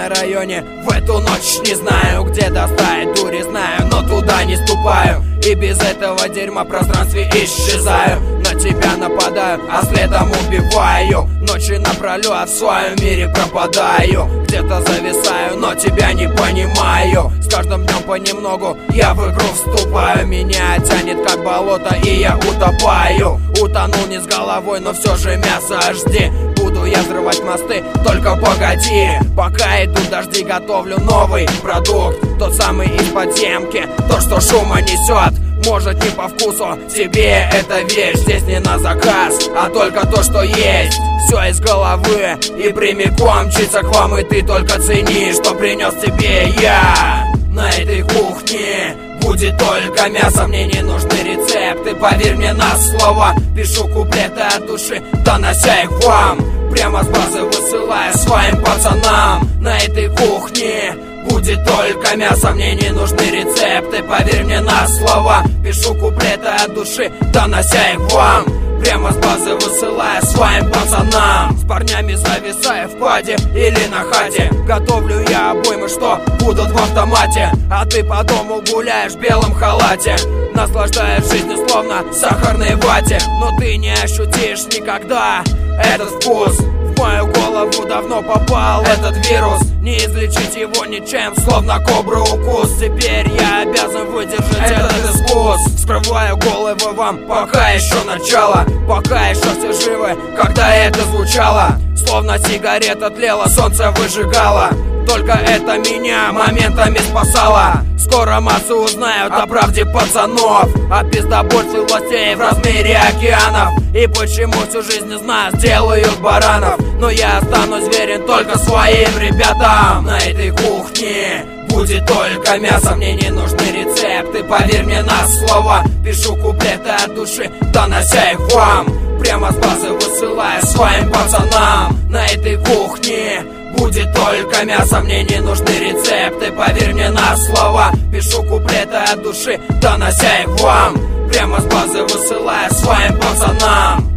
на районе. В эту ночь не знаю, где достать дури, знаю, но туда не ступаю. И без этого дерьма в пространстве исчезаю. На тебя нападаю, а следом убиваю. Ночи напролёт в своем мире пропадаю. Где-то зависаю, но тебя не понимаю. С каждым днем понемногу я в игру вступаю. Меня тянет как болото, и я утопаю. Утонул не с головой, но все же мясо жди. Буду я взрывать мосты, только погоди. Пока идут дожди, готовлю новый продукт. Тот самый из подземки, то, что шума несет. Может не по вкусу тебе эта вещь. Здесь не на заказ, а только то, что есть. Все из головы и прямиком мчится к вам. И ты только цени, что принес тебе я. На этой кухне будет только мясо, мне не нужны рецепты. Поверь мне на слово, пишу куплеты от души, донося их вам. Прямо с базы высылая своим пацанам. На этой кухне будет только мясо, мне не нужны рецепты. Поверь мне на слово, пишу куплеты от души, донося их вам. Прямо с базы высылая своим пацанам. С парнями зависая в паде или на хате. Готовлю я обоймы, что будут в автомате. А ты по дому гуляешь в белом халате, наслаждаясь жизнью словно сахарной вате. Но ты не ощутишь никогда этот вкус. В мою голову давно попал этот вирус. Не излечить его ничем, словно кобру укус. Теперь я обязан выдержать этот искус. Скрываю головы вам, пока еще начало. Пока еще все живы, когда это звучало. Словно сигарета тлела, солнце выжигало. Только это меня моментами спасало. Скоро массы узнают о правде пацанов, о пиздобольстве властей в размере океанов. И почему всю жизнь из нас делают баранов. Но я останусь верен только своим ребятам. На этой кухне будет только мясо, мне не нужны рецепты. Поверь мне на слово, пишу куплеты от души, донося их вам. Прямо с базы высылая своим пацанам. На этой кухне будет только мясо, мне не нужны рецепты. Поверь мне на слово, пишу куплеты от души, донося их вам. Прямо с базы высылая своим пацанам.